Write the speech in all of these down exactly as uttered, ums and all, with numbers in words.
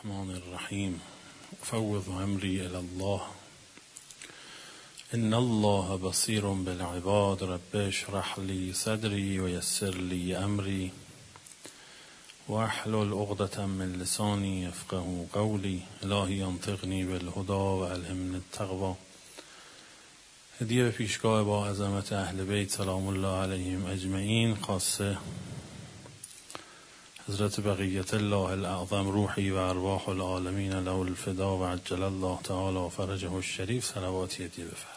الرحمن الرحیم افوض امری الی الله ان الله بصیر بالعباد رب اشرح لی صدری و یسر لی امری واحلل عقدة من لسانی یفقهوا قولی الهی انطقنی بالهدی و الهمنی التقوی. هدیه به پیشگاه با عظمت اهل بیت سلام الله علیهم اجمعین، خاصه حضرت بقیت الله الاعظم روحی و ارواح العالمین له الفدا و عجل الله تعالی فرجه الشریف، صلواتی هدیه بفرمایید.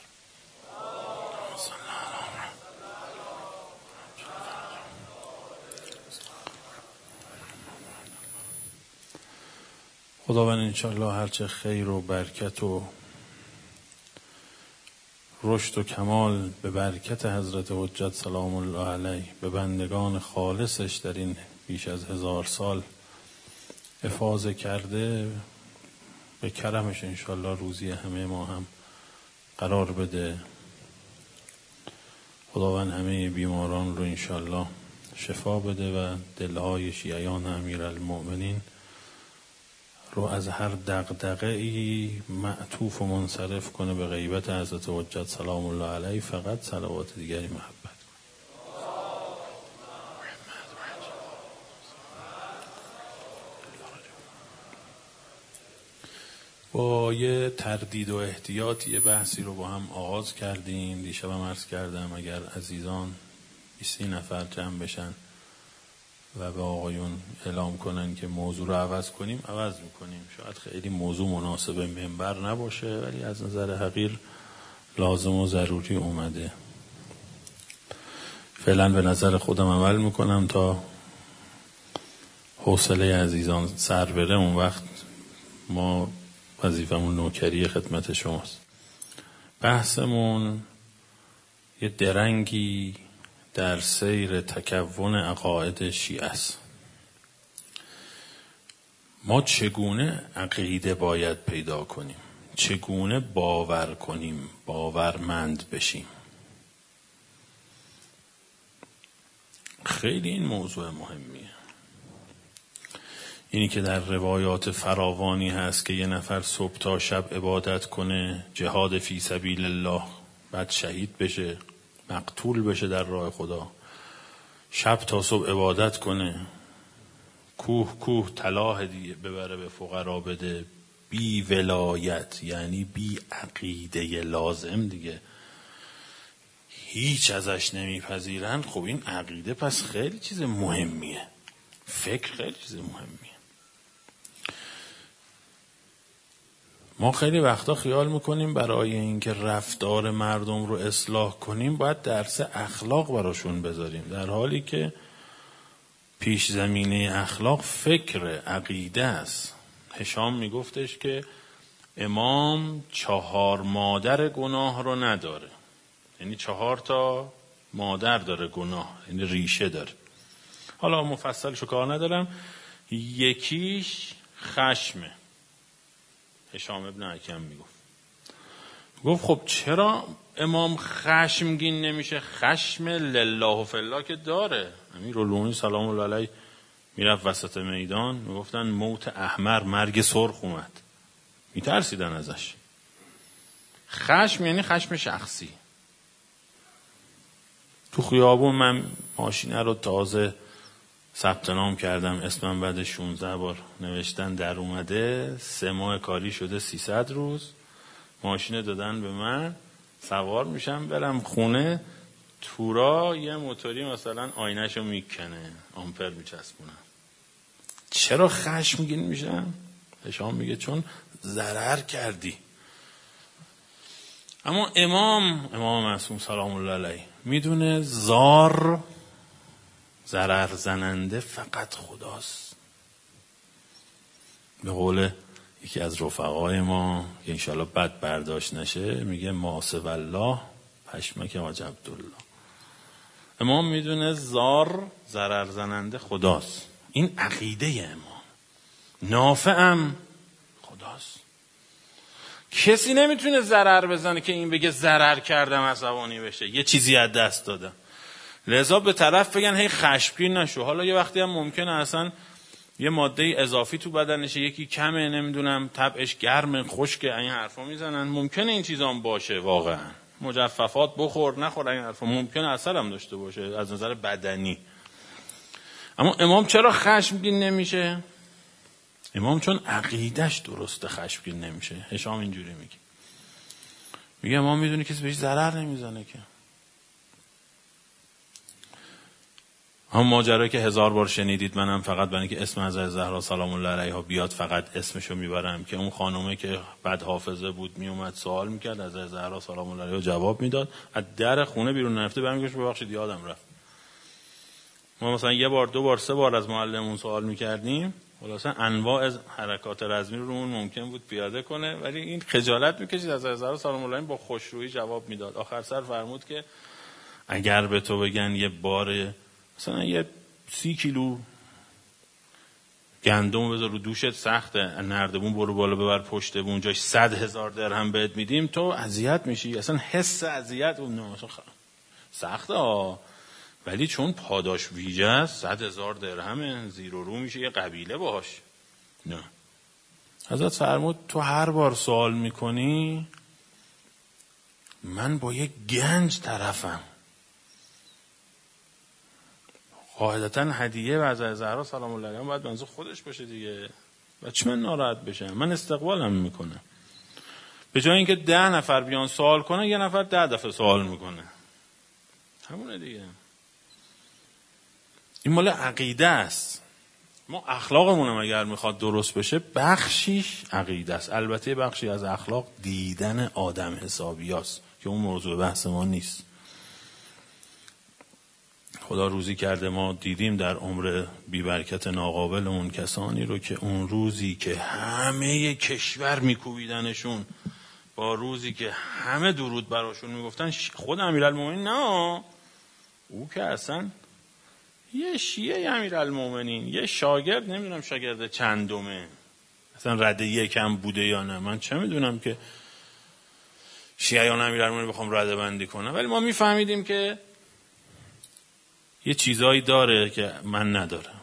خداوند انشاءالله هرچه خیر و برکت و رشد و کمال به برکت حضرت حجت سلام الله علیه به بندگان خالصش در این بیش از هزار سال افاضه کرده، به کرمش انشاءالله روزی همه ما هم قرار بده. خداوند همه بیماران رو انشاءالله شفا بده و دلهای شیعیان امیرالمؤمنین رو از هر دغدغه‌ای معطوف و منصرف کنه به غیبت حضرت حجت سلام الله علیه. فقط صلوات دیگری محبت کنه. با یه تردید و احتیاط یه بحثی رو با هم آغاز کردیم. دیشب هم عرض کردم اگر عزیزان بیست نفر جمع بشن و به آقایون اعلام کنن که موضوع رو عوض کنیم، عوض میکنیم. شاید خیلی موضوع مناسب منبر نباشه، ولی از نظر حقیر لازم و ضروری اومده. فعلا به نظر خودم عمل میکنم تا حوصله عزیزان سر بره، اون وقت ما وظیفمون نوکری خدمت شماست. بحثمون یه درنگی در سیر تکون عقاید شیعه است. ما چگونه عقیده باید پیدا کنیم؟ چگونه باور کنیم؟ باورمند بشیم؟ خیلی این موضوع مهمیه. اینی که در روایات فراوانی هست که یه نفر صبح تا شب عبادت کنه، جهاد فی سبیل الله، بعد شهید بشه، مقتول بشه در راه خدا، شب تا صبح عبادت کنه، کوه کوه طلا هدیه ببره به فقرا بده، بی ولایت یعنی بی عقیده لازم دیگه، هیچ ازش نمیپذیرن. خب این عقیده پس خیلی چیز مهمیه، فکر خیلی چیز مهمیه. ما خیلی وقتا خیال میکنیم برای اینکه رفتار مردم رو اصلاح کنیم باید درس اخلاق براشون بذاریم، در حالی که پیش زمینه اخلاق فکر عقیده است. هشام میگفتش که امام چهار مادر گناه رو نداره، یعنی چهار تا مادر داره گناه، یعنی ریشه داره. حالا مفصلشو کار ندارم. یکیش خشمه. هشام ابن حکم میگفت گفت خب چرا امام خشمگین نمیشه؟ خشم لله و فلا که داره. امیرالمومنین سلام الله علیه میرفت وسط میدان، میگفتن موت احمر، مرگ سرخ اومد، میترسیدن ازش. خشم یعنی خشم شخصی. تو خیابون من ماشینه رو تازه ثبت نام کردم، اسمم بعد شانزده بار نوشتن در اومده، سه ماه کاری شده سیصد روز. ماشین دادن به من، سوار میشم برم خونه، تورا یه موتوری مثلا آینهشو میکنه، آمپر میچسبونم. چرا خشمگین میشم؟ هشام میگه چون ضرر کردی. اما امام امام معصوم سلام الله علیه میدونه زار، ضرر زننده فقط خداست. به قول یکی از رفقای ما که انشالله بد برداشت نشه، میگه ماسو الله پشمک حاج عبدالله. امام میدونه زار، ضرر زننده خداست. این عقیده امام. نافعم خداست. کسی نمیتونه ضرر بزنه که این بگه ضرر کردم عصبانی بشه، یه چیزی از دست دادم. لذا به طرف بگن هی خشمگین نشو. حالا یه وقتی هم ممکنه اصلا یه ماده اضافی تو بدنشه، یکی کمه، نمیدونم طبعش گرمه، خشکه، این حرفا میزنن. ممکنه این چیزا هم باشه واقعا، مجففات بخور نخور این حرفا ممکنه اثر هم داشته باشه از نظر بدنی. اما امام چرا خشمگین نمیشه؟ امام چون عقیدش درسته خشمگین نمیشه. هشام اینجوری میگه، میگه امام میدونی کسی بهش ضرر نمیزنه که. هم ماجرایی که هزار بار شنیدید، منم فقط برای اینکه اسم حضرت زهرا سلام الله علیها بیاد فقط اسمشو میبرم، که اون خانومه که بد حافظه بود میومد سوال میکرد، حضرت زهرا سلام الله علیها جواب میداد، از در خونه بیرون نرفته برمیگشت ببخشید یادم رفت. ما مثلا یه بار دو بار سه بار از معلممون سوال میکردیم، خلاصا انواع از حرکات رزمی رو اون ممکن بود پیاده کنه، ولی این خجالت میکشید از حضرت زهرا سلام الله علیها با خوشرویی جواب میداد. آخر سر فرمود که اگر به تو بگن یه بار مثلا یه سی کیلو گندم بذار رو دوشت سخته، نردبون برو بالا ببر پشت بون جاش صد هزار درهم بهت میدیم، تو اذیت میشی. اصلا حس اذیت اون سخته ها، ولی چون پاداش ویژه است صد هزار درهمه، زیر و رو میشه یه قبیله باش. نه، حضرت فرمود تو هر بار سوال میکنی من با یه گنج طرفم. قاعدتاً هدیه به حضرت زهرا سلام الله علیها باید منظور خودش باشه دیگه. بچه من ناراحت بشم، من استقبالم میکنه. به جای اینکه ده نفر بیان سوال کنن، یه نفر ده دفعه سوال میکنه، همونه دیگه. این مال عقیده است. ما اخلاقمون هم اگر میخواد درست بشه بخشیش عقیده است. البته بخشی از اخلاق دیدن آدم حسابیاست که اون موضوع بحث ما نیست. خدا روزی کرده ما دیدیم در عمر بیبرکت ناقابلمون کسانی رو که اون روزی که همه کشور میکوبیدنشون با روزی که همه درود براشون میگفتن، خود امیرالمومنین نه، او که اصلا یه شیعه امیرالمومنین، یه شاگرد، نمیدونم شاگرد چندمه، اصلا رده یکم بوده یا نه، من چه میدونم که شیعیان امیرالمومنین بخوام رده بندی کنم، ولی ما میفهمیدیم که یه چیزایی داره که من ندارم.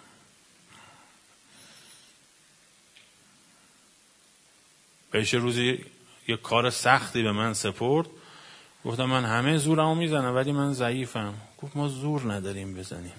بهش روزی یه کار سختی به من سپرد، گفتم من همه زورمو میزنم ولی من ضعیفم. گفت ما زور نداریم بزنیم.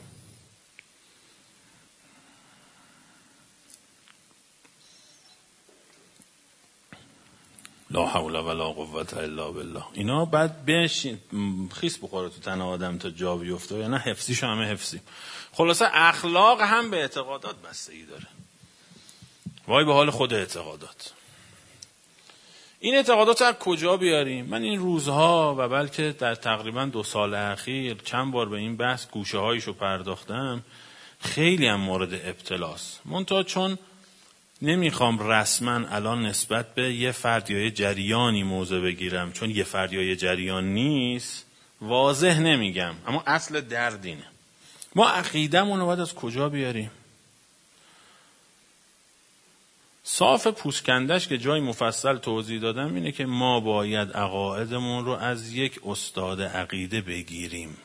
لا حول ولا قوة الا بالله. اینا بعد بشین خیس بخوره تو تن آدم تا جا بیفته، یا نه حفظیشو همه حفظیم. خلاصه اخلاق هم به اعتقادات بستگی داره. وای به حال خود اعتقادات. این اعتقادات از کجا بیاریم؟ من این روزها و بلکه در تقریبا دو سال اخیر چند بار به این بحث گوشه هایشو پرداختم، خیلی هم مورد ابتلاست. منتها چون نمیخوام رسما الان نسبت به یه فرد یا یه جریانی موضع بگیرم، چون یه فرد یا یه جریان نیست، واضح نمیگم، اما اصل درد اینه. ما عقیدمون رو باید از کجا بیاریم؟ صاف پوسکندش که جای مفصل توضیح دادم اینه که ما باید عقایدمون رو از یک استاد عقیده بگیریم.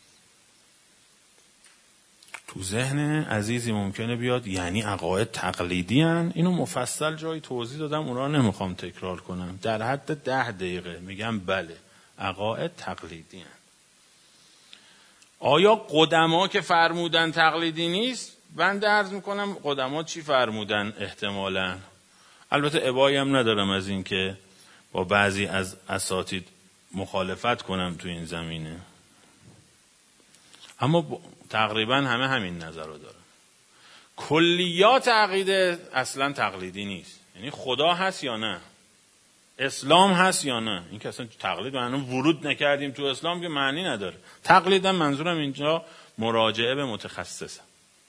تو ذهن عزیزی ممکنه بیاد یعنی عقاید تقلیدی هن؟ اینو مفصل جایی توضیح دادم، اونا نمیخوام تکرار کنم، در حد ده دقیقه میگم بله عقاید تقلیدی هن. آیا قدما که فرمودن تقلیدی نیست؟ بنده عرض میکنم قدما چی فرمودن احتمالاً. البته ابایی هم ندارم از این که با بعضی از اساتید مخالفت کنم تو این زمینه، اما ب... تقریبا همه همین نظر رو دارن. کلیات عقیده اصلا تقلیدی نیست. یعنی خدا هست یا نه، اسلام هست یا نه. این که اصلا تقلید معنی ورود نکردیم تو اسلام که معنی نداره. تقلیدم منظورم اینجا مراجعه به متخصص،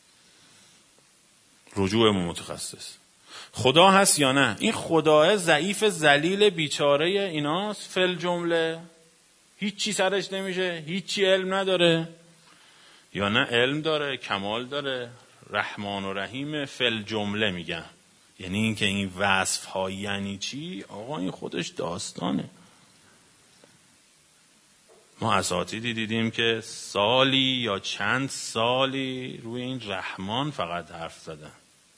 رجوع به متخصص. خدا هست یا نه؟ این خداه ضعیف ذلیل بیچاره ایناست فل جمله، هیچی سرش نمیشه، هیچی علم نداره، یا نه علم داره، کمال داره، رحمان و رحیم فل جمله میگن. یعنی این که این وصف ها یعنی چی؟ آقا این خودش داستانه. ما اساتیدی دیدیم که سالی یا چند سالی روی این رحمان فقط حرف زدن.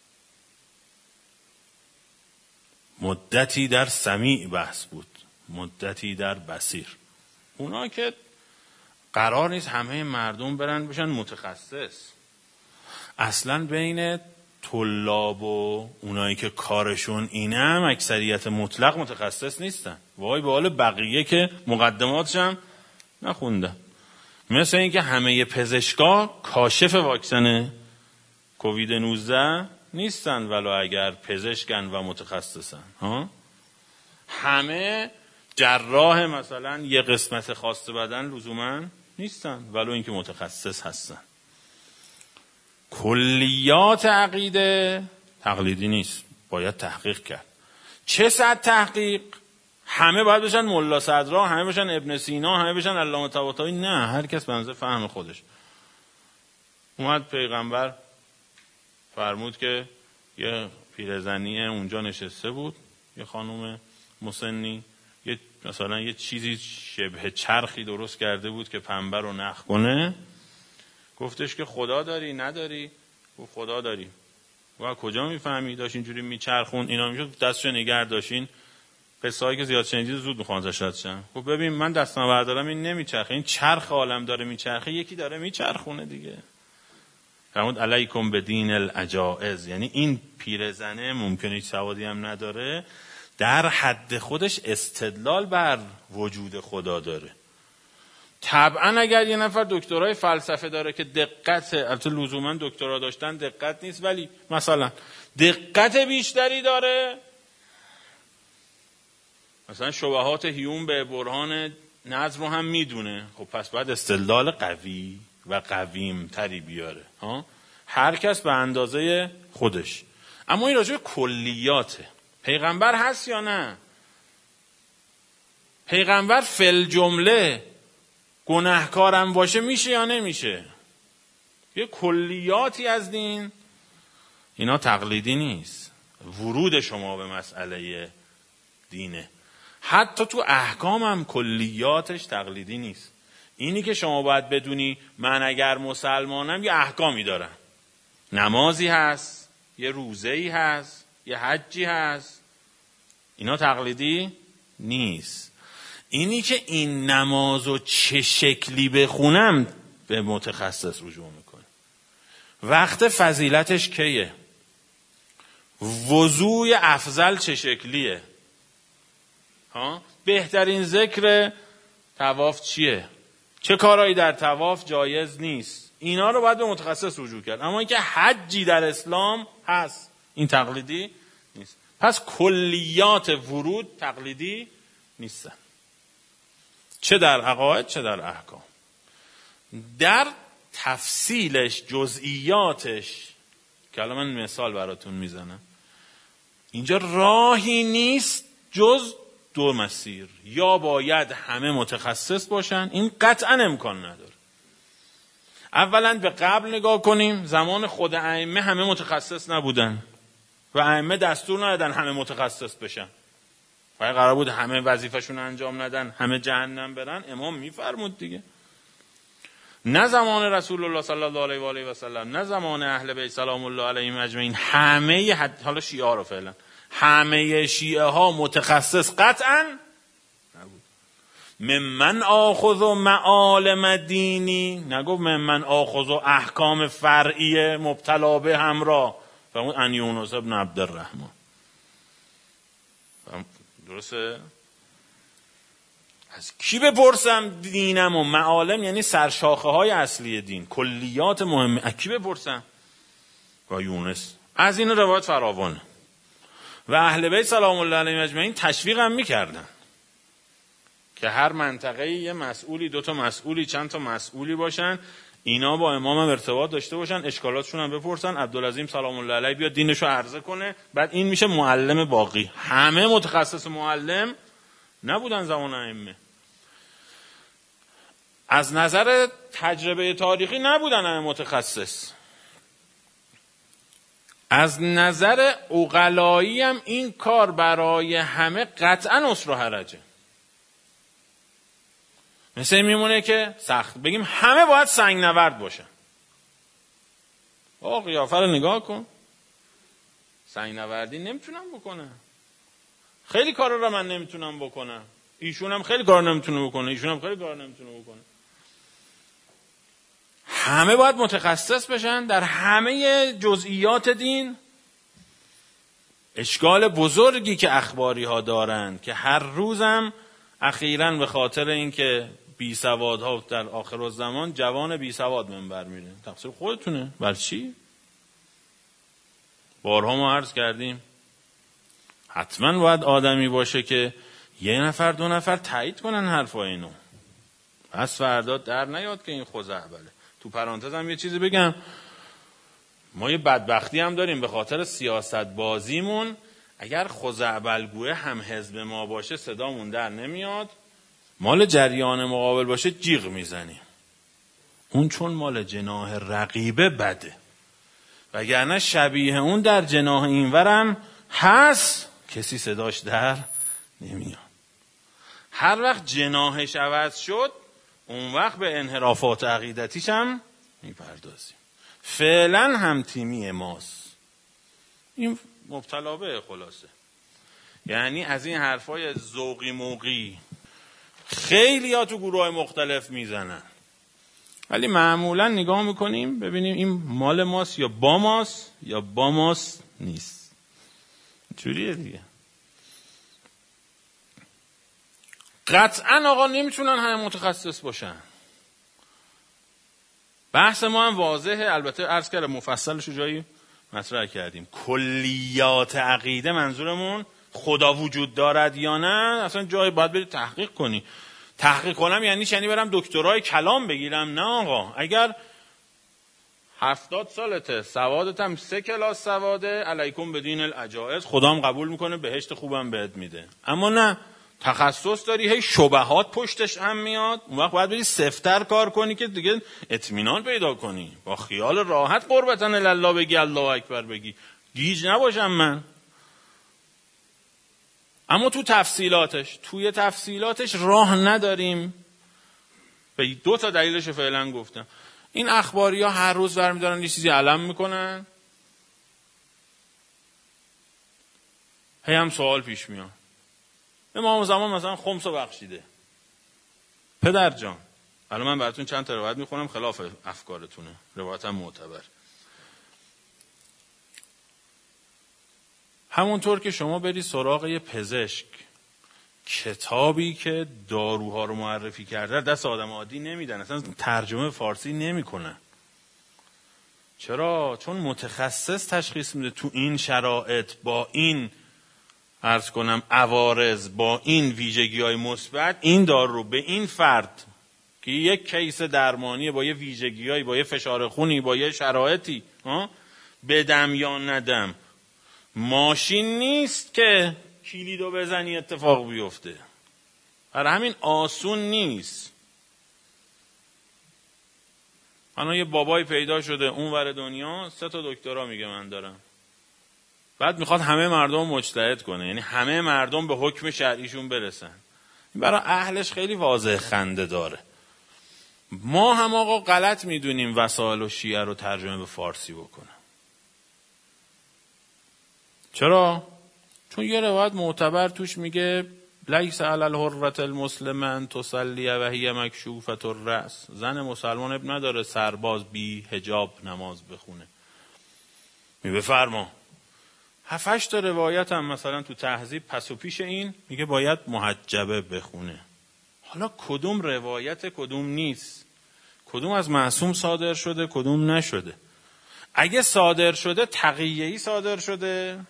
مدتی در سمیع بحث بود، مدتی در بصیر. اونا که قرار نیست همه مردم برن بشن متخصص. اصلا بین طلاب و اونایی که کارشون اینه هم اکثریت مطلق متخصص نیستن. وای به حال بقیه که مقدماتش هم نخوندن. مثل این که همه پزشکا کاشف واکسن کووید نوزده نیستن، ولو اگر پزشکن و متخصصن. ها؟ همه جراح مثلا یه قسمت خاص بدن لزوما نیستن، ولو اینکه متخصص هستن. کلیات عقیده تقلیدی نیست، باید تحقیق کرد. چه سطح تحقیق؟ همه باید بشن ملا صدرا، همه بشن ابن سینا، همه بشن علامه طباطبایی؟ نه، هر کس به اندازه فهم خودش. اومد پیغمبر فرمود که یه پیرزنی اونجا نشسته بود، یه خانم مسنی، یه مثلا یه چیزی شبه چرخی درست کرده بود که پنبه رو نخ کنه. گفتش که خدا داری نداری؟ گفت خدا داری. و کجا میفهمی؟ داشت اینجوری میچرخون، اینا میشد دستشو نگه داشتین. قصه‌ای که زیاد شنیدید زود میخوان ازش شدن. خب ببین من دستم بردارم این نمیچرخه، این چرخ عالم داره میچرخه، یکی داره میچرخونه دیگه. فرمود علیکم بدین العجائز، یعنی این پیرزنه ممکنه هیچ سوادی هم نداره، در حد خودش استدلال بر وجود خدا داره. طبعا اگر یه نفر دکترای فلسفه داره که دقت، البته لزوما دکترا داشتن دقت نیست، ولی مثلا دقت بیشتری داره، مثلا شبهات هیوم به برهان نظم رو هم میدونه، خب پس باید استدلال قوی و قویم تری بیاره. ها؟ هر کس به اندازه خودش. اما این راجع به کلیاته. پیغمبر هست یا نه؟ پیغمبر فل جمله گناهکارم باشه میشه یا نمیشه؟ یه کلیاتی از دین، اینا تقلیدی نیست. ورود شما به مسئله دینه. حتی تو احکام هم کلیاتش تقلیدی نیست. اینی که شما باید بدونی من اگر مسلمانم یه احکامی دارم، نمازی هست، یه روزه‌ای هست، یه حجی هست، اینا تقلیدی نیست. اینی که این نمازو چه شکلی بخونم به متخصص رجوع میکنه. وقت فضیلتش کیه؟ وضوء افضل چه شکلیه؟ ها؟ بهترین ذکر طواف چیه؟ چه کارهایی در طواف جایز نیست؟ اینا رو باید به متخصص رجوع کرد. اما اینکه حجی در اسلام هست، این تقلیدی نیست. پس کلیات ورود تقلیدی نیستن، چه در عقاید چه در احکام. در تفصیلش، جزئیاتش که الان من مثال براتون میزنم، اینجا راهی نیست جز دو مسیر. یا باید همه متخصص باشن، این قطعا امکان نداره. اولا به قبل نگاه کنیم، زمان خود ائمه همه متخصص نبودن و ائمه دستور ندادن همه متخصص بشن. فقط قرار بود همه وظیفه‌شون انجام ندن، همه جهنم برن، امام میفرمود دیگه. نه زمان رسول الله صلی الله علیه و آله و سلم، نه زمان اهل بیت سلام الله علیهم اجمعین، همه حد... حالا شیعه ها رو فعلا، همه شیعه ها متخصص قطعا نبود. ممن آخذ معالم دینی، نگفت ممن آخذ احکام فرعی مبتلا به همراه، فرمود ان یونس ابن عبدالرحمن. درسته؟ از کی بپرسم دینم و معالم یعنی سرشاخه های اصلی دین، کلیات مهمه، از کی بپرسم؟ و یونس. از این روایت فراوانه و اهل بیت سلام الله علیهم اجمعین تشویق هم میکردن که هر منطقه یه مسئولی، دوتا مسئولی، چند تا مسئولی باشن، اینا با امام هم ارتباط داشته باشن، اشکالاتشون هم بپرسن، عبدالعظیم سلام الله علیه بیاد دینشو عرضه کنه، بعد این میشه معلم باقی. همه متخصص معلم نبودن زمان ائمه. از نظر تجربه تاریخی نبودن همه متخصص. از نظر عقلایی هم این کار برای همه قطعا عسر و حرجه. مثل میمونه که سخت بگیم همه باید سنگ نورد باشن. آقا قیافه رو نگاه کن، سنگ نوردی نمیتونم بکنم. خیلی کارا رو من نمیتونم بکنم، ایشون هم خیلی کار نمیتونه بکنه، ایشون هم خیلی کار نمیتونه بکنه. همه باید متخصص بشن در همه جزئیات دین. اشکال بزرگی که اخباری ها دارن که هر روزم اخیراً به خاطر اینکه بی سواد ها در آخر الزمان جوان بی سواد منبر میره، تقصیر خودتونه. بر چی؟ بارها ما عرض کردیم حتما باید آدمی باشه که یه نفر دو نفر تایید کنن حرفای اینو، پس فردا در نیاد که این خزعبله. تو پرانتز هم یه چیزی بگم، ما یه بدبختی هم داریم به خاطر سیاست بازیمون. اگر خزعبلگوه هم حزب ما باشه صدامون در نمیاد، مال جریان مقابل باشه جیغ میزنیم. اون چون مال جناح رقیبه بده، وگرنه شبیه اون در جناح اینورم هست کسی صداش در نمیاد. هر وقت جناحش عوض شد اون وقت به انحرافات عقیدتیش هم میپردازیم. فعلا هم تیمی ماست، این مبتلا به خلاصه. یعنی از این حرفای ذوقی موقی خیلی ها تو گروه های مختلف میزنن، ولی معمولا نگاه میکنیم ببینیم این مال ماست یا با ماست یا با ماست نیست. جوریه دیگه. قطعا آقا نمیتونن همه متخصص باشن. بحث ما هم واضحه، البته عرض کردم مفصلش رو جایی مطرح کردیم. کلیات عقیده منظورمون خدا وجود دارد یا نه، اصلا جایی باید بری تحقیق کنی. تحقیق کنم یعنی شنی برم دکترای کلام بگیرم؟ نه آقا. اگر هفتاد سالته سوادت هم سه کلاس سواده، علیکم بدین العجائز، خدام قبول میکنه، بهشت خوبم بهت میده. اما نه، تخصص داری، هی شبهات پشتش هم میاد، اون وقت باید بری سفتر کار کنی که دیگه اطمینان پیدا کنی، با خیال راحت قربتن الله بگی، الله اکبر بگی، گیج نباشم من. اما تو تفصیلاتش توی تفصیلاتش راه نداریم. به دو تا دلیلش فعلا گفتم. این اخباری ها هر روز برمیدارن یه چیزی علم میکنن، هی هم سوال پیش میاد. امام زمان مثلا خمس رو بخشیده. پدر جان، الان من براتون چند تا روایت میخونم خلاف افکارتونه، روایت هم معتبر. همونطور که شما بری سراغ یه پزشک، کتابی که داروها رو معرفی کرده دست آدم عادی نمیدن، اصلا ترجمه فارسی نمیکنن. چرا؟ چون متخصص تشخیص میده تو این شرایط با این عرض کنم عوارض، با این ویژگی های مثبت، این دارو رو به این فرد که یک کیس درمانیه با یه ویژگی هایی، با یه فشار خونی، با یه شرایطی، بدم یا ندم. ماشین نیست که کلیدو بزنی اتفاق بیفته، برای همین آسون نیست. الان یه بابای پیدا شده اون ور دنیا، سه تا دکترا میگه من دارم، بعد میخواد همه مردم مجتهد کنه، یعنی همه مردم به حکم شرعیشون برسن. این برای اهلش خیلی واضح خنده داره. ما هم آقا غلط میدونیم وسائل و شیعه رو ترجمه به فارسی بکنه. چرا؟ چون یه روایت معتبر توش میگه لیس علی الحرة المسلمه تصلی و هی مکشوفة الرأس. زن مسلمان اب نداره سرباز بی حجاب نماز بخونه. می بفرما. هفتش تا روایت هم مثلا تو تهذیب پس و پیش این میگه باید محجبه بخونه. حالا کدوم روایت کدوم نیست؟ کدوم از معصوم صادر شده کدوم نشده؟ اگه صادر شده تقیه‌ای صادر شده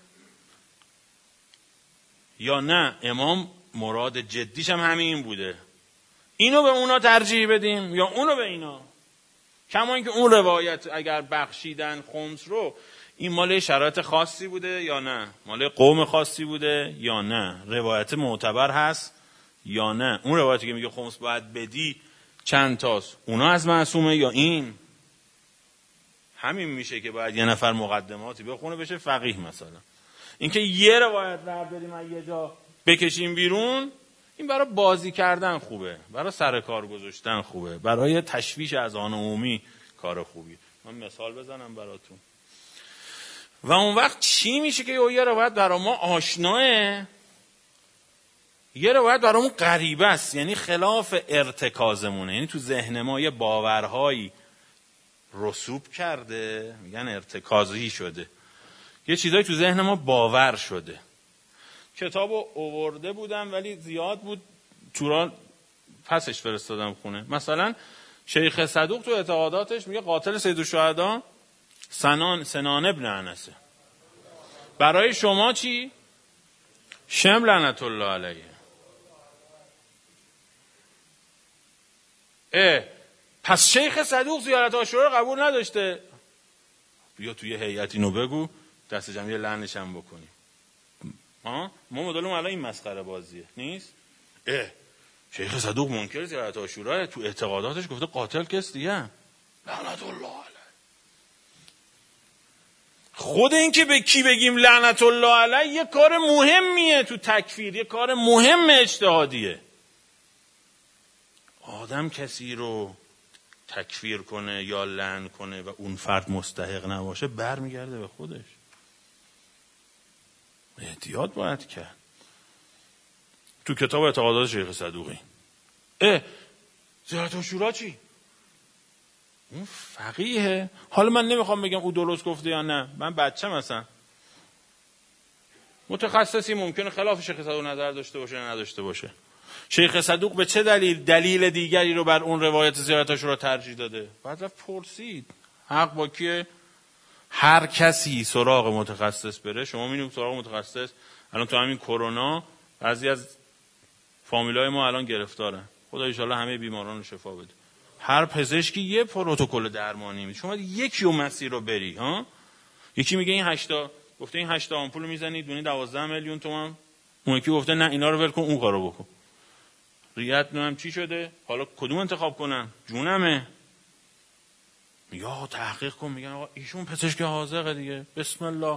یا نه امام مراد جدیش هم همین بوده، اینو به اونا ترجیح بدیم یا اونو به اینا؟ کما اینکه اون روایت اگر بخشیدن خمس رو، این مال شرایط خاصی بوده یا نه، مال قوم خاصی بوده یا نه، روایت معتبر هست یا نه. اون روایتی که میگه خمس باید بدی چند تاست، اونا از معصومه یا این؟ همین میشه که باید یه نفر مقدماتی بخونه بشه فقیه. مثلا اینکه یه روایت برداریم از یه جا بکشیم بیرون، این برای بازی کردن خوبه، برای سر کار گذاشتن خوبه، برای تشویش اذهان عمومی کار خوبی. من مثال بزنم براتون. و اون وقت چی میشه که یه روایت برای ما آشناه، یه روایت برامون غریبه است، یعنی خلاف ارتکازمونه، یعنی تو ذهن ما یه باورهایی رسوب کرده، میگن ارتکازی شده، یه چیزایی تو ذهن ما باور شده. کتابو آورده بودم ولی زیاد بود، توران پسش فرستادم خونه. مثلا شیخ صدوق تو اعتقاداتش میگه قاتل سیدالشهدا سنان سنان ابن انسه. برای شما چی؟ شم لعنت الله علیه. اه پس شیخ صدوق زیارت عاشورا رو قبول نداشته؟ بیا توی هیئت اینو بگو، دست جمعی لعنش هم بکنیم. ها ما مدلمون الان این مسخره بازیه نیست؟ اه شیخ صدوق منکر زیارت عاشورا، تو اعتقاداتش گفته قاتل کس دیگه لعنت الله علیه. خود این که به کی بگیم لعنت الله علیه یه کار مهمیه تو تکفیر، یه کار مهم اجتهادیه. آدم کسی رو تکفیر کنه یا لعن کنه و اون فرد مستحق نباشه برمیگرده به خودش. احتیاط باید کرد. تو کتاب اعتقادات شیخ صدوقی اه زیارت عاشورا چی؟ اون فقیهه. حالا من نمیخوام بگم او درست گفته یا نه، من بچه‌م مثلا متخصصی ممکنه خلاف شیخ صدوق نظر داشته باشه یا نداشته باشه. شیخ صدوق به چه دلیل دلیل دیگری رو بر اون روایت زیارت عاشورا ترجیح داده؟ بعد رفت پرسید حق با کیه؟ هر کسی سراغ متخصص بره. شما میبینید سراغ متخصص الان تو همین کرونا بعضی از فامیلای ما الان گرفتارن. خدا ان شاءالله همه بیماران رو شفا بده. هر پزشکی یه پروتکل درمانی میده، شما یکی اون مسیر رو بری. ها یکی میگه این هشتا گفته این هشتا آمپول میزنید دونه دوازده میلیون تومان، اون یکی گفته نه اینا رو ول کن اون کارو بکن. ریت نم چی شده؟ حالا کدوم انتخاب کنم؟ جونمه. میگه آقا تحقیق کن. میگن آقا ایشون پزشک حاذقه دیگه، بسم الله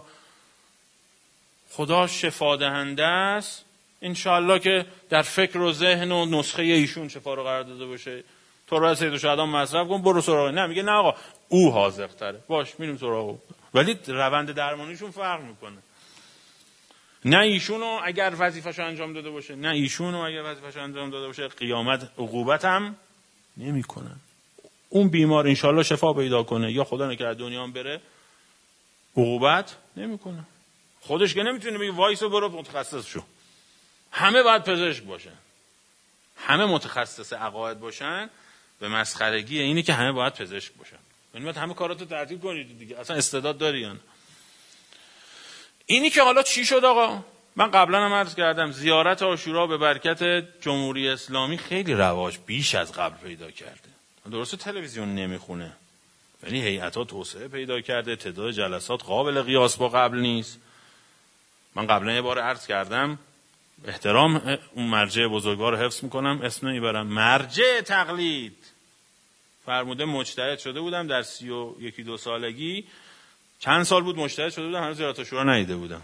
خدا شفا دهنده است، انشالله که در فکر و ذهن و نسخه ایشون شفا رو قرار داده باشه. تو رو از سیدالشهدا مصرف کن برو سراغ. نه میگه نه آقا او حاذق تره، باش میریم سراغ، ولی روند درمانیشون فرق میکنه. نه ایشونو اگر وظیفه‌شو انجام داده باشه، نه ایشونو اگر وظیفه‌شو انجام داده باشه قیامت عقوبت هم نمیکنن. اون بیمار انشالله شفا پیدا کنه یا خدا نکنه دنیا هم بره عقوبت نمیکنه. خودش که نمیتونه بگه وایسو برو متخصص شو. همه باید پزشک باشن، همه متخصص عقاید باشن. به مسخرگی اینه که همه باید پزشک باشن. یعنی باید همه کاراتو تعطیل کنید دیگه، اصلا استعداد داری یا نه؟ اینی که حالا چی شد آقا؟ من قبلا هم عرض کردم زیارت عاشورا به برکت جمهوری اسلامی خیلی رواج بیش از قبل پیدا کرده. درسته تلویزیون نمیخونه ولی هیئت‌ها توسعه پیدا کرده، تعداد جلسات قابل قیاس با قبل نیست. من قبلا یه بار عرض کردم احترام اون مرجع بزرگوار رو حفظ میکنم، اسم نمیبرم، مرجع تقلید فرموده مجتهد شده بودم در سی و یکی دو سالگی، چند سال بود مجتهد شده بودم هنوز زیارت عاشورا ندیده بودم.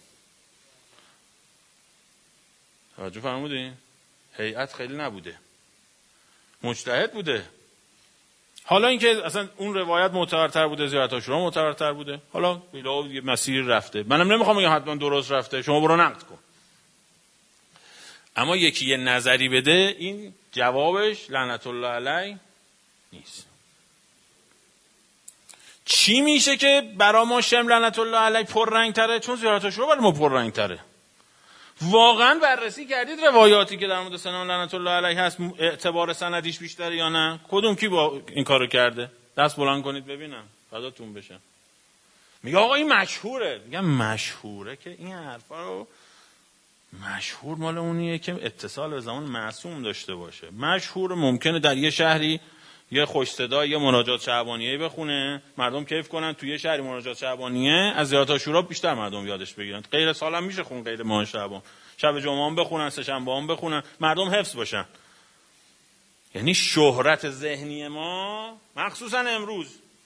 توجه فرمودین؟ هیئت خیلی نبوده، مجتهد بوده. حالا اینکه اصلا اون روایت معتبرتر بوده زیارت عاشورا معتبرتر بوده، حالا بیلا یه مسیر رفته، منم نمیخوام بگم حتما درست رفته، شما برو نقد کن. اما یکی یه نظری بده این جوابش لعنت الله علیه نیست. چی میشه که برا ما شم لعنت الله علیه پررنگ تره؟ چون زیارت عاشورا برای ما پررنگ تره. واقعا بررسی کردید روایاتی که در مورد سنان لعنت الله علیه هست اعتبار سندیش بیشتره یا نه؟ کدوم کی با این کارو کرده؟ دست بلند کنید ببینم فداتون بشم. میگه آقا این مشهوره. میگم مشهوره که این حرفا رو مشهور مال اونیه که اتصال به زمان معصوم داشته باشه. مشهور ممکنه در یه شهری یه خوش صدا یه مناجات شعبانیه بخونه، مردم کیف کنن، توی یه شهری مناجات شعبانیه از زیارت عاشورا بیشتر مردم یادش بگیرن. غیر سالم میشه خون غیر ماه شعبان، شب جمعه هم بخونن، سه شنبه هم بخونن، مردم حفظ باشن. یعنی شهرت ذهنی ما مخصوصا امروز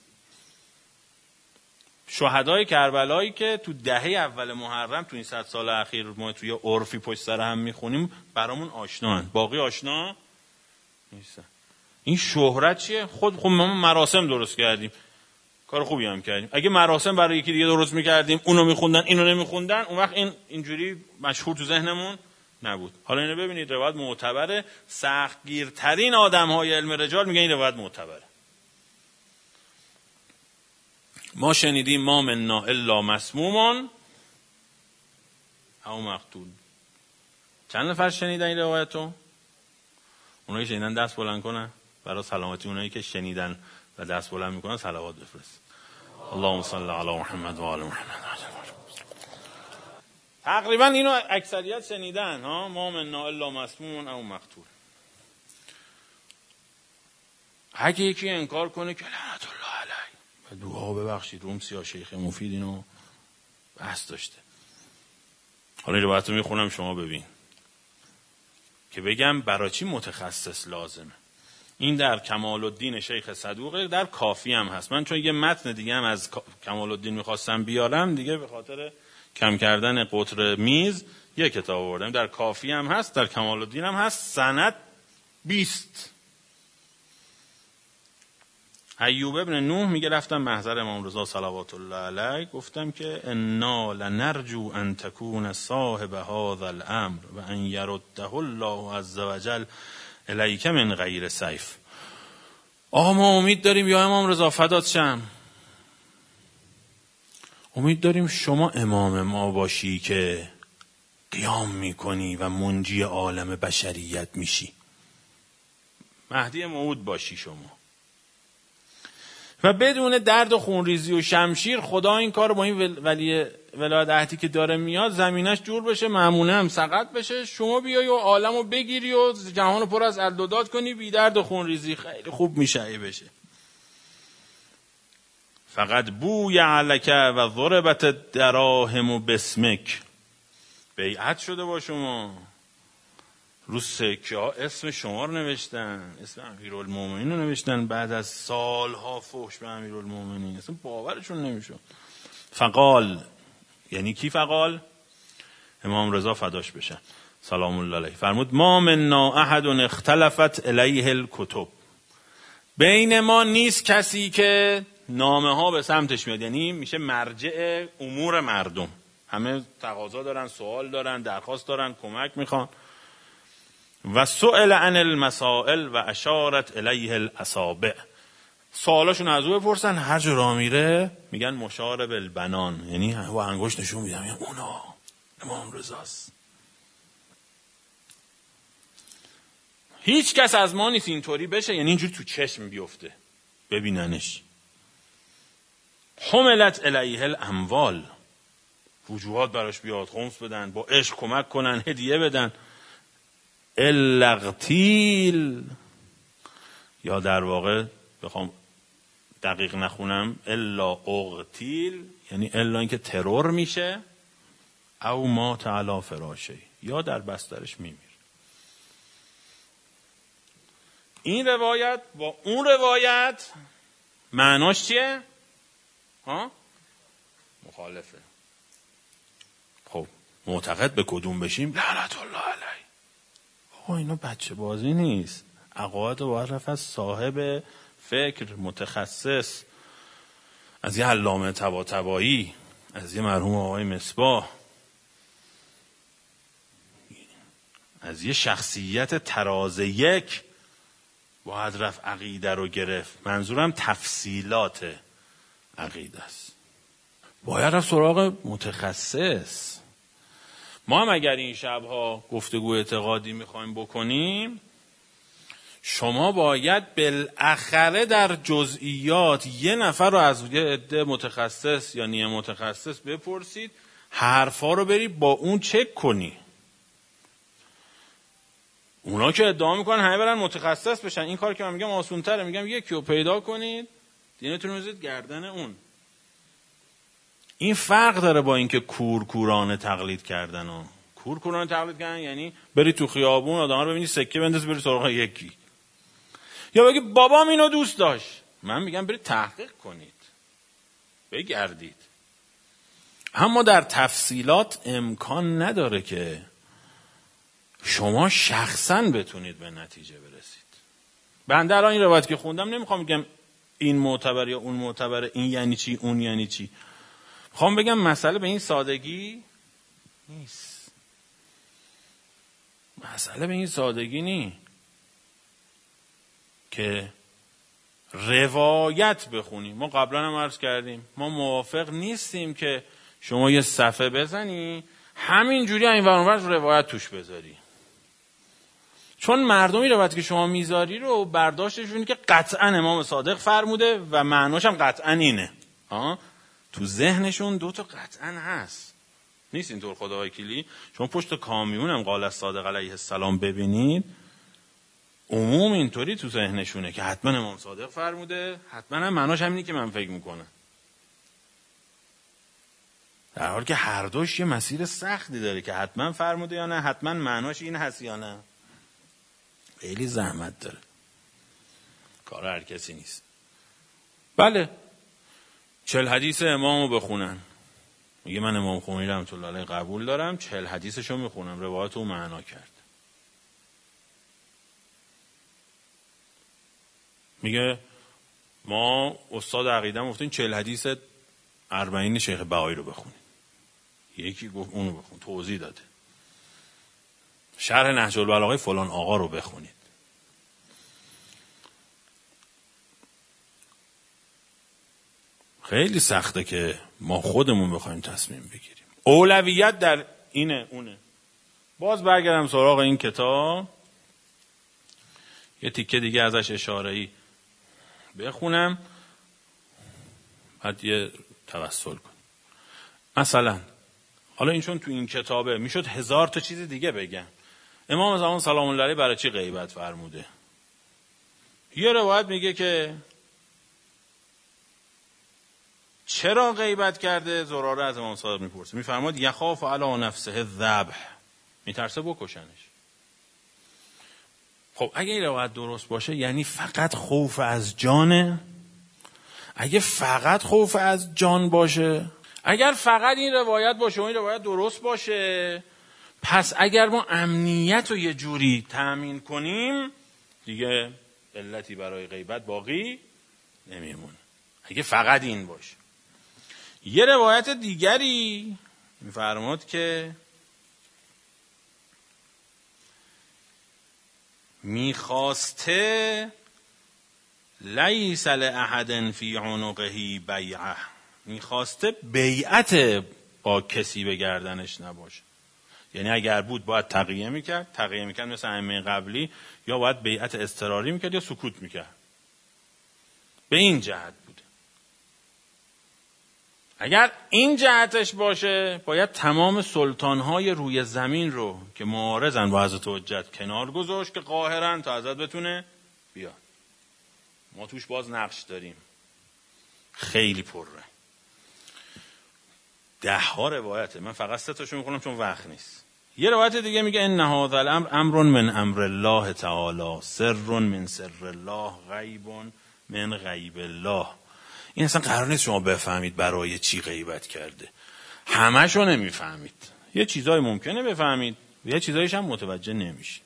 شهدای کربلایی که تو دهه اول محرم تو این صد سال اخیر ما توی عرفی پشت سر هم میخونیم برامون آشنان، باقی آشنا نیستن. این شهرت چیه؟ خود خب ما مراسم درست کردیم، کار خوبی هم کردیم. اگه مراسم برای یکی دیگه درست میکردیم اونو میخوندن اینو نمیخوندن اون وقت این اینجوری مشهور تو ذهنمون نبود. حالا اینو ببینید، روایت معتبره. سختگیرترین آدم‌های علم رجال میگن این روایت معتبره. ما شنیدیم ما منا الا مسمومون او مقتول. چند نفر شنیدن این روایتو؟ اونایی که شنیدن دست بلند کنن برای سلامتی اونایی که شنیدن و دست بلند میکنن صلوات بفرست. اللهم صل علی محمد و آل محمد. تقریبا اینو اکثریت شنیدن ها، ما منا الا مسموم او مقتول. اگه یکی انکار کنه که لعنت الله علیه و دعا ببخشید، روم سیاه شیخ مفید اینو بحث داشته. حالا این روایت رو میخونم شما ببین که بگم برای چی متخصص لازمه. این در کمال الدین شیخ صدوقه، در کافی هم هست. من چون یه متن دیگه هم از کمال الدین میخواستم بیارم دیگه، به خاطر کم کردن قطر میز یه کتاب آوردم. در کافی هم هست، در کمال الدین هم هست، سند بیست. ایوب ابن نوح میگه رفتم محضر امام رضا صلوات الله علیه، گفتم که انا لنرجو ان تكون صاحب هذا الامر و ان يرده الله عز وجل الیک من غیر سیف. آقا ما امید داریم یا امام رضا فدات شم، امید داریم شما امام ما باشی که قیام میکنی و منجی عالم بشریت میشی، مهدی موعود باشی شما، و بدون درد و خونریزی و شمشیر خدا این کار با این ولی ولایت عهدی که داره میاد زمینش جور بشه، مامونه هم سقط بشه، شما بیای و عالمو بگیری و جهانو پر از الدوداد کنی بی درد و خونریزی، خیلی خوب میشه ای بشه. فقط بوی علک و ضربت دراهم بسمک، بیعت شده با شما، رو سکه ها اسم شما رو نوشتن، اسم امیرالمومنین رو نوشتن، بعد از سالها فحش به امیرالمومنین، اصلا باورشون نمیشد. فقال، یعنی کی فقال؟ امام رضا فداش بشن سلام الله علیه، فرمود ما منا احد اختلفت الیه الکتب، بین ما نیست کسی که نامه ها به سمتش میاد، یعنی میشه مرجع امور مردم، همه تقاضا دارن، سوال دارن، درخواست دارن، کمک میخوان. و سئل عن المسائل و اشارت الیه الاصابع، سوالاشون از او بپرسن، هر جا راه میره میگن مشار بالبنان، یعنی و انگشت نشون میدن میگن اونا امام رضاست. هیچ کس از ما نیست اینطوری بشه، یعنی اینجوری تو چشم بیفته ببیننش. حملت الیه الاموال، وجوهات براش بیاد، خمس بدن، با عشق کمک کنن، هدیه بدن. الاغتیل، یا در واقع بخوام دقیق نخونم الا اغتیل، یعنی الا اینکه ترور میشه، او مات علی فراشه، یا در بسترش میمیر. این روایت با اون روایت معناش چیه؟ ها؟ مخالفه. خب معتقد به کدوم بشیم؟ لعنت الله علیه. آقا اینو بچه بازی نیست، عقاید رو باید رفت از صاحب فکر، متخصص، از یه علامه طباطبایی، از یه مرحوم آقای مصباح، از یه شخصیت تراز یک باید رفت عقیده رو گرفت. منظورم تفصیلات عقیده است، باید رفت سراغ متخصص. ما هم اگر این شبها گفتگو اعتقادی میخوایم بکنیم، شما باید بالاخره در جزئیات یه نفر رو از یه عده متخصص یا نیمه متخصص بپرسید، حرفا رو بری با اون چک کنی. اونا که ادعا میکنن همه برن متخصص بشن، این کار که من میگم آسون تره. میگم یکی رو پیدا کنید، دینتون رو بذارید گردن اون. این فرق داره با اینکه کورکورانه تقلید کردن. ها کورکورانه تقلید کردن یعنی بری تو خیابون آدم رو ببینی سکه بندازی بری سراغ یکی، یا بگی بابام اینو دوست داشت. من میگم برید تحقیق کنید، بگردید. اما در تفصیلات امکان نداره که شما شخصا بتونید به نتیجه برسید. بنده الان این روایت که خوندم نمیخوام بگم این معتبر یا اون معتبر، این یعنی چی اون یعنی چی. میخوام بگم مسئله به این سادگی نیست. مسئله به این سادگی نی که روایت بخونیم. ما قبلا هم عرض کردیم ما موافق نیستیم که شما یه صفحه بزنی همین جوری این ور روایت توش بذاری، چون مردمی روایت که شما میذاری رو برداشتشون که قطعا امام صادق فرموده و معناش هم قطعا اینه. آه؟ تو ذهنشون دو تا قطعا هست، نیست اینطور خدا وکیلی. شما پشت کامیون هم قال صادق علیه السلام ببینید، عموم اینطوری تو ذهنشونه که حتما امام صادق فرموده، حتما هم معناش همینی که من فکر میکنم، در حالی که هر دوش یه مسیر سختی داره که حتما فرموده یا نه، حتما معناش این هست یا نه. خیلی زحمت داره، کار هر کسی نیست. بله چل حدیث امامو بخونن، میگه من امام خمینی رحمة الله علیه قبول دارم، چل حدیثشو میخونم، روایت او معنا کرد. میگه ما استاد عقیده گفتیم چل حدیث اربعین شیخ بهایی رو بخونیم، یکی گفت اونو بخون، توضیح داده. شرح نهج البلاغه فلان آقا رو بخونید. خیلی سخته که ما خودمون بخوایم تصمیم بگیریم. اولویت در اینه اونه. باز برگردم سراغ این کتاب، یه تیکه دیگه ازش اشاره‌ای بخونم، بعد یه توسل کنم. مثلا حالا این چون تو این کتابه میشد هزار تا چیز دیگه بگم. امام زمان سلام الله علیه برای چی غیبت فرموده؟ یه روایت میگه که چرا غیبت کرده؟ زراره از امام صادق میپرسه، میفرماد یخاف علی نفسه الذبح، میترسه بکشنش. خب اگه این روایت درست باشه یعنی فقط خوف از جانه؟ اگه فقط خوف از جان باشه، اگر فقط این روایت باشه و این روایت درست باشه، پس اگر ما امنیت رو یه جوری تأمین کنیم دیگه علتی برای غیبت باقی نمیمونه، اگه فقط این باشه. یه روایت دیگری میفرماد که میخواسته لیس لأحد فی عنقه بیعه، میخواسته بیعت با کسی به گردنش نباشه. یعنی اگر بود باید تقیه میکرد، تقیه میکرد مثل ائمه قبلی، یا باید بیعت اضطراری میکرد یا سکوت میکرد. به این جهت بود. اگر این جهتش باشه باید تمام سلطانهای روی زمین رو که معارضن با حضرت حجت کنار گذاشت که قاهرن تا حضرت بتونه بیاد. ما توش باز نقش داریم، خیلی پره، ده ها روایته، من فقط سه تاشو میخونم چون وقت نیست. یه روایت دیگه میگه ان هذا الامر امر من امر الله تعالی، سر من سر الله، غیب من غیب الله. این اصلا قرار نیست شما بفهمید برای چی غیبت کرده، همه‌شو نمیفهمید، یه چیزای ممکنه بفهمید، یه چیزایش هم متوجه نمیشید.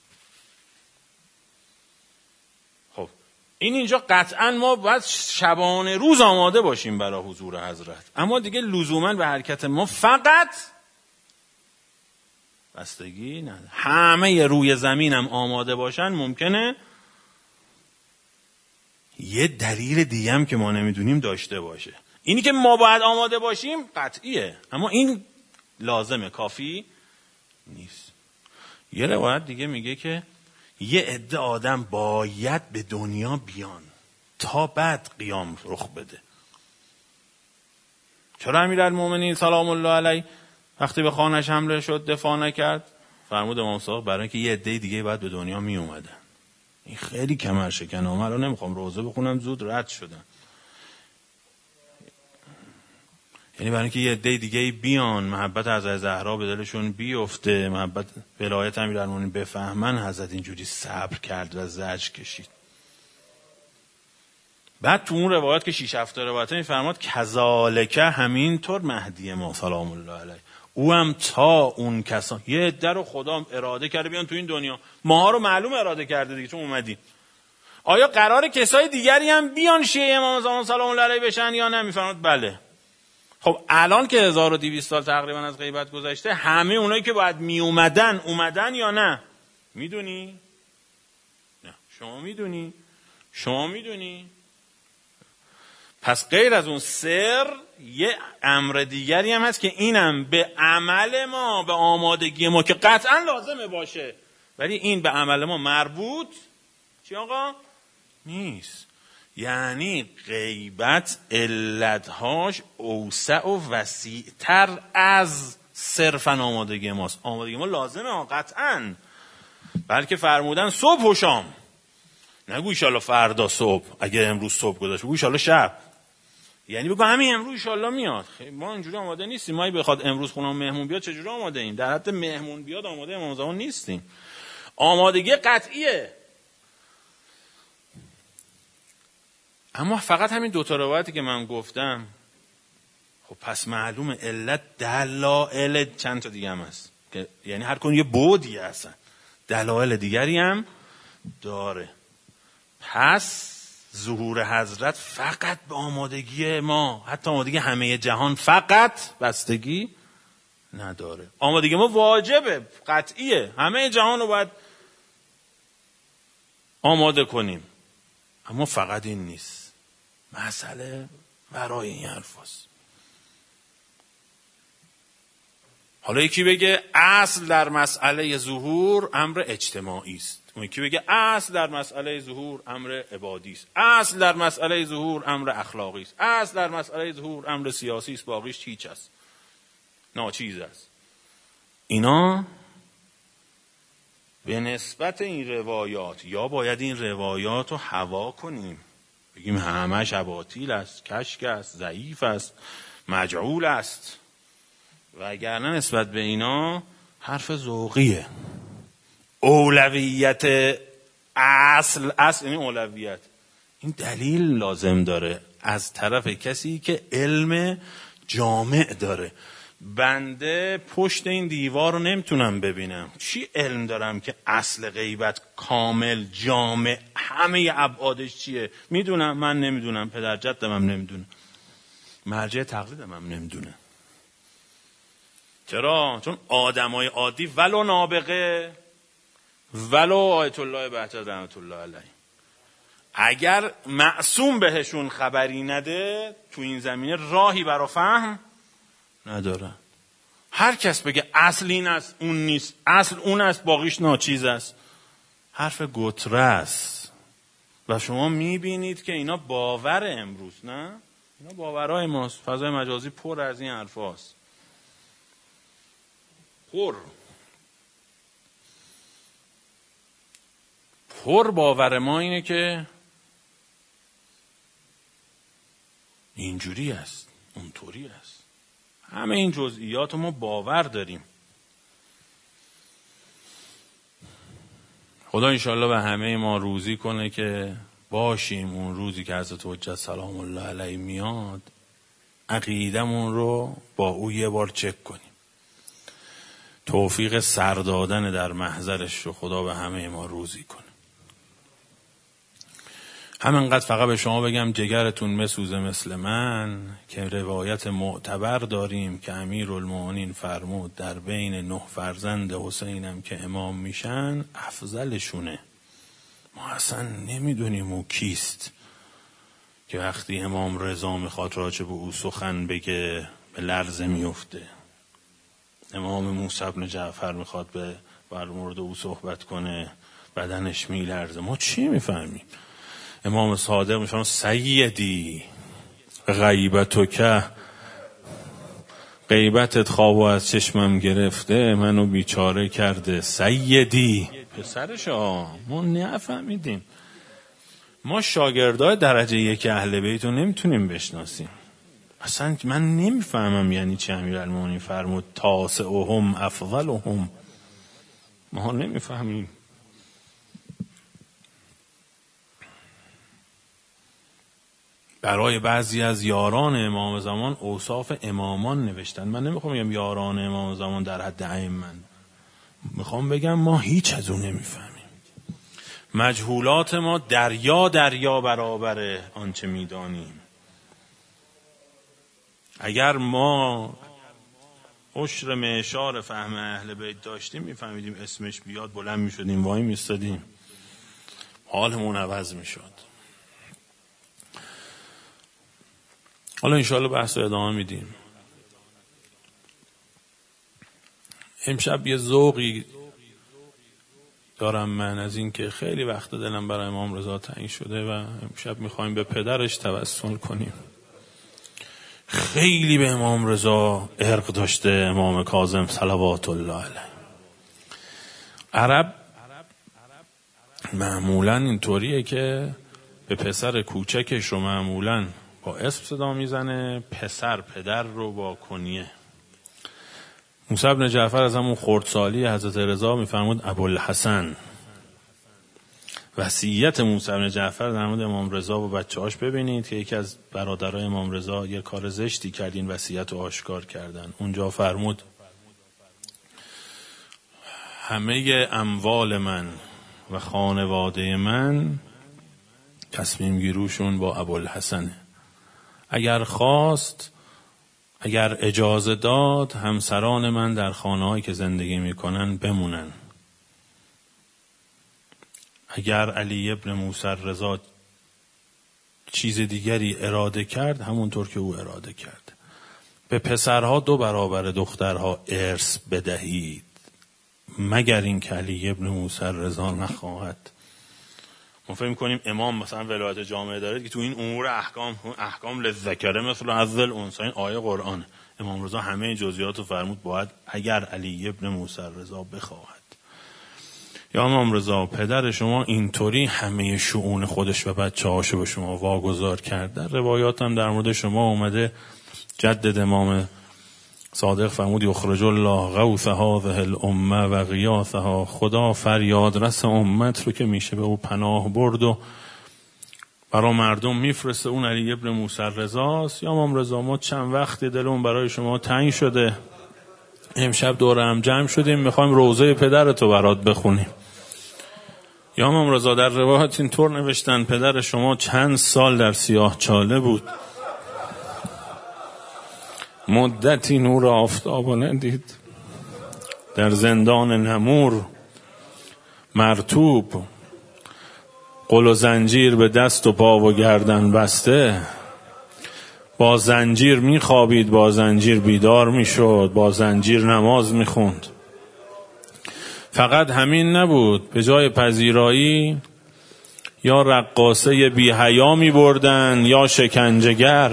خب این اینجا قطعا ما باید شبانه روز آماده باشیم برای حضور حضرت، اما دیگه لزوما به حرکت ما فقط بستگی نداره. همه روی زمینم آماده باشن ممکنه یه دلیل دیگه هم که ما نمیدونیم داشته باشه. اینی که ما باید آماده باشیم قطعیه، اما این لازمه، کافی نیست. یه روایت دیگه میگه که یه عده آدم باید به دنیا بیان تا بعد قیام رخ بده. چرا امیرالمومنین سلام الله علیه وقتی به خانش حمله شد دفاع نکرد؟ فرمود امام صادق برای اینکه یه عده دیگه بعد به دنیا می اومدن. این خیلی کمر شکنه، من رو نمیخوام روزه بخونم، زود رد شدن. یعنی برای اینکه یه عده دیگه بیان، محبت حضرت زهرا به دلشون بیفته، محبت ولایت امیرالمومنین بفهمن، حضرت اینجوری صبر کرد و زجر کشید. بعد تو اون روایت که شیش هفته روایته میفرماد کذالک همینطور مهدی ما سلام الله علیه، او هم تا اون کسان، یه عده رو خدا اراده کرده بیان تو این دنیا، ماها رو معلوم اراده کرده دیگه چون اومدیم. آیا قرار کسای دیگری هم بیان شیعه امام زمان سلام الله علیه بشن یا نه؟ میفرماد بله. خب الان که هزار و دویست سال تقریبا از غیبت گذشته، همه اونایی که باید می اومدن اومدن یا نه؟ میدونی؟ نه. شما میدونی؟ شما میدونی؟ پس غیر از اون سر یه امر دیگری هم هست که اینم به عمل ما، به آمادگی ما که قطعا لازمه باشه، ولی این به عمل ما مربوط چی آقا؟ نیست. یعنی غیبت علتهاش اوسع و وسیع‌تر از صرفاً آمادگی ماست. آمادگی ما لازمه قطعاً، بلکه فرمودن صبح و شام. نگو ایشالله فردا صبح، اگه امروز صبح گذاشت بگو ایشالله شب. یعنی بگو همین امروز ایشالله میاد. خیلی ما اینجوری آماده نیستیم. ما بخواد امروز خونم مهمون بیاد چجوری آماده ایم؟ در حد مهمون بیاد آماده امام زمان نیستیم. آمادگی قطعیه. اما فقط همین دو تا روایتی که من گفتم، خب پس معلومه علت دلایل چند تا دیگه هم هست که یعنی هر کدوم یه بعدی هستن، دلایل دیگری هم داره. پس ظهور حضرت فقط به آمادگی ما، حتی آمادگی همه جهان فقط بستگی نداره. آمادگی ما واجبه، قطعیه، همه جهان رو باید آماده کنیم، اما فقط این نیست. مسئله برای این حرف هست. حالا یکی بگه اصل در مسئله ظهور امر اجتماعی است، اون یکی بگه اصل در مسئله ظهور امر عبادی است، اصل در مسئله ظهور امر اخلاقی است، اصل در مسئله ظهور امر سیاسی است، باقیش هیچ است، ناچیز است. اینا به نسبت این روایات یا باید این روایات رو هوا کنیم، بگیم همش اباطیل است، کشک است، ضعیف است، مجعول است، و اگرنه نسبت به اینا حرف ذوقیه. اولویت اصل اصل یعنی اولویت، این دلیل لازم داره از طرف کسی که علم جامع داره. بنده پشت این دیوار رو نمیتونم ببینم، چی علم دارم که اصل غیبت کامل جامع همه ابعادش چیه؟ میدونم من نمیدونم، پدر جدم هم نمیدونه، مرجع تقلیدم هم نمیدونه. چرا؟ چون آدمای عادی ولو نابغه ولو آیت الله بهجت رحمت الله علیه اگر معصوم بهشون خبری نده تو این زمینه راهی برای فهم نداره. هر کس بگه اصل این است اون نیست، اصل اون است باقیش ناچیز است، حرف گتره است. و شما میبینید که اینا باور امروز، نه؟ اینا باورهای ماست. فضای مجازی پر از این حرف هاست، پر پر باور ما اینه که اینجوری است اونطوری است، همه این جزئیات ما باور داریم. خدا انشالله به همه ما روزی کنه که باشیم اون روزی که حضرت حجت سلام الله علیه میاد عقیدمون رو با او یه بار چک کنیم. توفیق سر دادن در محضرش رو خدا به همه ما روزی کنه. همینقدر فقط به شما بگم جگرتون مسوزه مثل من که روایت معتبر داریم که امیرالمومنین فرمود در بین نه فرزند حسینم که امام میشن افضلشونه. ما اصلا نمیدونیم او کیست که وقتی امام رضا میخواد راجع به او سخن بگه به لرزه میفته، امام موسی بن جعفر میخواد به بر مورد او صحبت کنه بدنش میلرزه. ما چی میفهمیم؟ امام صادق میفهمه سیدی غیبتو که غیبتت خوابو از چشمم گرفته منو بیچاره کرده سیدی پسرش. ها ما نفهمیدیم. ما شاگردای درجه یک اهل بیت رو نمیتونیم بشناسیم. اصلا من نمیفهمم یعنی چی امیرالمومنین فرمود تاسعهم افضلهم. ما نمیفهمیم. برای بعضی از یاران امام زمان اوصاف امامان نوشتن. من نمیخوام بگم یاران امام زمان در حد ائمه، میخوام بگم ما هیچ از اون نمیفهمیم. مجهولات ما دریا دریا برابر آنچه میدانیم. اگر ما عشر معشار فهم اهل بیت داشتیم میفهمیدیم اسمش بیاد بلند میشدیم وای میستادیم حالمون عوض میشد. حالا انشاءالله بحث ادامه میدیم. امشب یه ذوقی دارم من از این که خیلی وقت دلم برای امام رضا تنگ شده و امشب میخوایم به پدرش توسل کنیم. خیلی به امام رضا عرق داشته امام کاظم صلوات الله علیه. عرب معمولا اینطوریه که به پسر کوچکش رو معمولا با اسم صدا میزنه، پسر پدر رو با کنیه. موسی بن جعفر از همون خردسالی حضرت رضا میفرمود ابوالحسن. وصیت موسی بن جعفر در مورد امام رضا و بچه‌هاش ببینید که یکی از برادرای امام رضا یه کار زشتی کرد، این وصیت رو آشکار کردن. اونجا فرمود همه اموال من و خانواده من تصمیم گیروشون با ابوالحسنه. اگر خواست، اگر اجازه داد، همسران من در خانه‌هایی که زندگی میکنن بمونن. اگر علی ابن موسی رضا چیز دیگری اراده کرد، همونطور که او اراده کرد. به پسرها دو برابر دخترها ارث بدهید، مگر این که علی ابن موسی رضا نخواهد. ما فکر می‌کنیم امام مثلا ولایت جامعه داره که تو این امور احکام احکام للذکر مثل حظ الانثیین، این آیه قرآن. امام رضا همه جزئیات رو فرمود باید اگر علی ابن موسی رضا بخواهد. یا امام رضا پدر شما اینطوری همه شؤون خودش و بچه‌هاشو به شما واگذار کرد. در روایات هم در مورد شما اومده جدد امام صادق فرمود یخرج الله غوث هذه الامه و غیاثها. خدا فریاد رس امت رو که میشه به او پناه برد و برای مردم میفرسته، اون علی ابن موسی رضاست. یا امام رضا ما چند وقتی دلمون برای شما تنگ شده، امشب دوره هم جمع شدیم میخوایم روضه پدرتو برات بخونیم. یا امام رضا در روایت اینطور نوشتن پدر شما چند سال در سیاه چاله بود، مدتی نور آفتاب ندید، در زندان نمور مرطوب، قل و زنجیر به دست و پا و گردن بسته، با زنجیر میخوابید، با زنجیر بیدار میشد، با زنجیر نماز میخوند. فقط همین نبود، به جای پذیرایی یا رقاصه بی حیا میبردن یا شکنجهگر.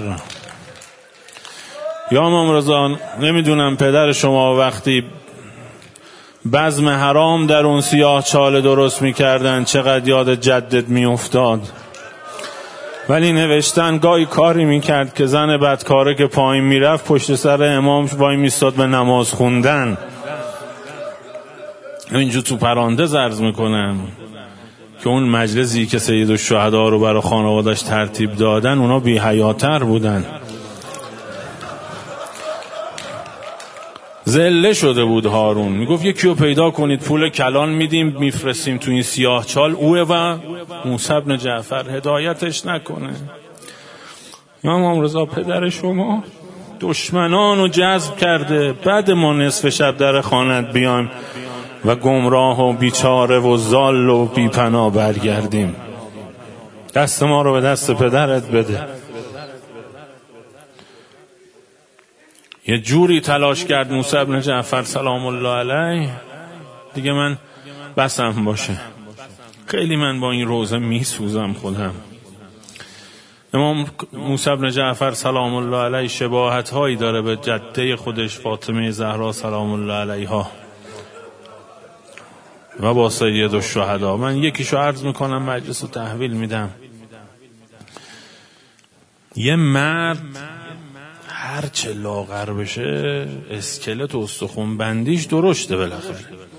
یا امام رضا نمیدونم پدر شما وقتی بزم حرام در اون سیاه چاله درست میکردن چقدر یاد جدت میافتاد. ولی نوشتن گاهی کاری میکرد که زن بدکاره که پایین میرفت پشت سر امام وای میستاد به نماز خوندن. اینجا تو پرانتز عرض میکنم که اون مجلسی که سید الشهدا رو برای خانواده‌اش ترتیب دادن اونا بی حیاتر بودن، ذله شده بود. هارون میگفت یکی رو پیدا کنید پول کلان میدیم میفرستیم تو این سیاه چال، اوه و موسی بن جعفر هدایتش نکنه. یا امام رضا پدر شما دشمنان رو جذب کرده، بعد ما نصف شب در خانت بیایم و گمراه و بیچاره و زال و بیپناه برگردیم. دست ما رو به دست پدرت بده. یه جوری تلاش کرد موسی بن جعفر سلام الله علیه دیگه من بسم باشه، خیلی من با این روزه میسوزم خودم. امام موسی بن جعفر سلام الله علیه شباهت هایی داره به جده خودش فاطمه زهرا سلام الله علیها و با سید الشهدا. من یکیشو عرض میکنم مجلس رو تحویل میدم. یه مرد هر چه لاغر بشه اسکلت و استخون بندیش درشته بالاخره.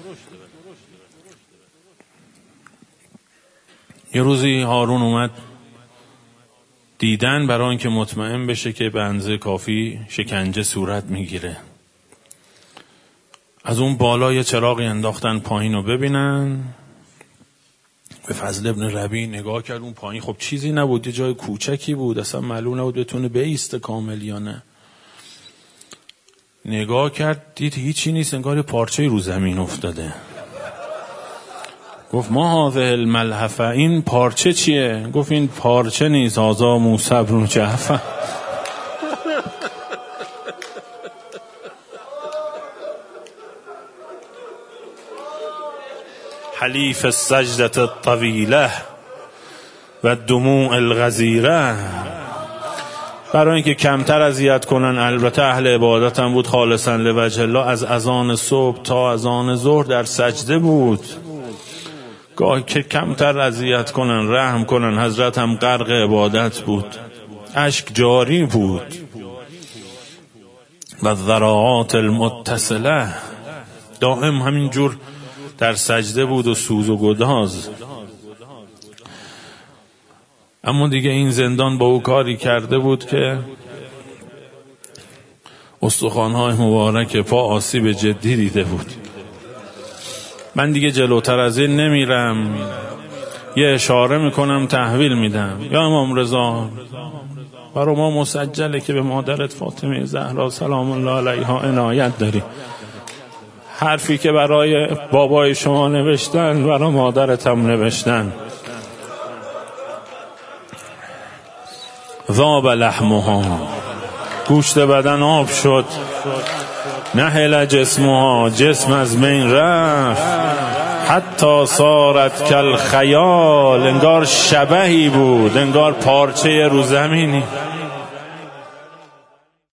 یه روزی هارون اومد دیدن برای اینکه مطمئن بشه که به اندازه کافی شکنجه صورت میگیره. از اون بالا یه چراغی انداختن پایین رو ببینن. به فضل ابن ربیع نگاه کرد اون پایین، خب چیزی نبود، یه جای کوچکی بود، اصلا معلوم نبود بتونه بایسته کامل یا نه. نگاه کرد دید هیچی نیست، انگار پارچه رو زمین افتاده. گفت ما هذه الملحفه، این پارچه چیه؟ گفت این پارچه نیست، هذا موسی بن جعفر. حلیف السجدة الطویله و دموع الغزیره. برای اینکه کمتر اذیت کنن، البته اهل عبادت هم بود خالصا لوجه الله، از اذان صبح تا اذان ظهر در سجده بود. گاهی که کمتر اذیت کنن، رحم کنن، حضرت هم غرق عبادت بود، اشک جاری بود. و ذراعات المتصله، دائم همین جور در سجده بود و سوز و گداز. اما دیگه این زندان با او کاری کرده بود که استخوان‌های مبارک پا آسیب جدی دیده بود. من دیگه جلوتر از این نمیرم، یه اشاره میکنم تحویل میدم. یا امام رضا، برای ما مسجله که به مادرت فاطمه زهرا سلام الله علیها عنایت داری. حرفی که برای بابای شما نوشتن برای مادرت هم نوشتن. ذاب لحمها، گوشت بدن آب شد. نهل جسمها، جسم از بین رفت. حتی صارت کل خیال، انگار شبحی بود، انگار پارچه رو زمینی.